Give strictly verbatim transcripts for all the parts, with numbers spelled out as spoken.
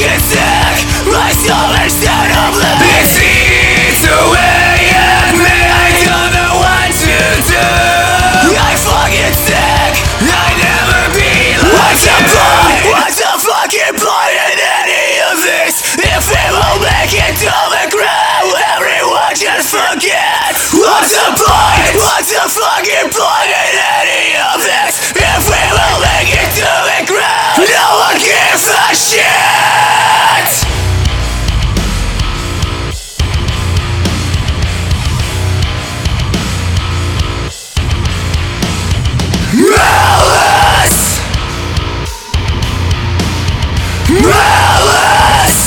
fucking sick. My soul instead of living. It eats away at me. I don't know what to do. I'm fucking sick. I never be like What's the point? What's the fucking point in any of this? If it won't make it to the ground, everyone just forget. What's the point? What's the fucking point in any of this? If we will make it to the ground, no one gives a shit. Malice! Malice!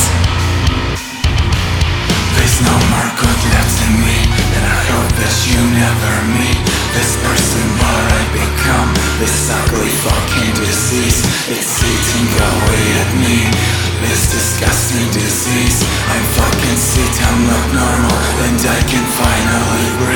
There's no more good left in me, and I hope that you never meet this person what I become, this ugly fucking disease. It's eating away at me, this disgusting disease. I'm fucking sick, I'm not normal, and I can finally breathe.